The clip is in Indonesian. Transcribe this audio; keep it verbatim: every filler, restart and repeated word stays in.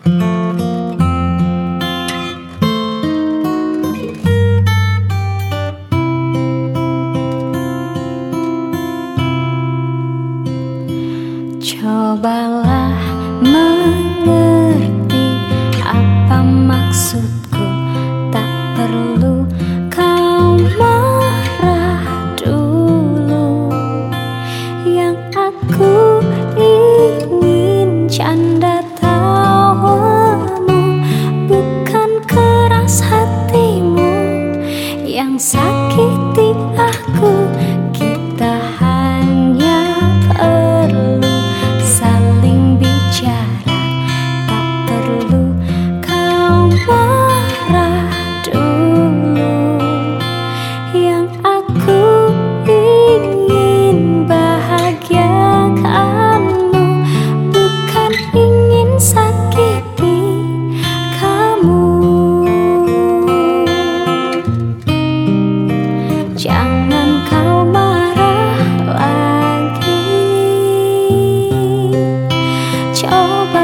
Cobalah mengerti apa maksudku. Tak perlu kau marah dulu. Yang aku ingin canda tawamu, bukan keras hatimu yang sakiti aku. Kita hanya perlu saling bicara, tak perlu kau marah dulu. Yang aku ingin bahagiakanmu, bukan ingin sakiti kamu. Jangan kau marah lagi, coba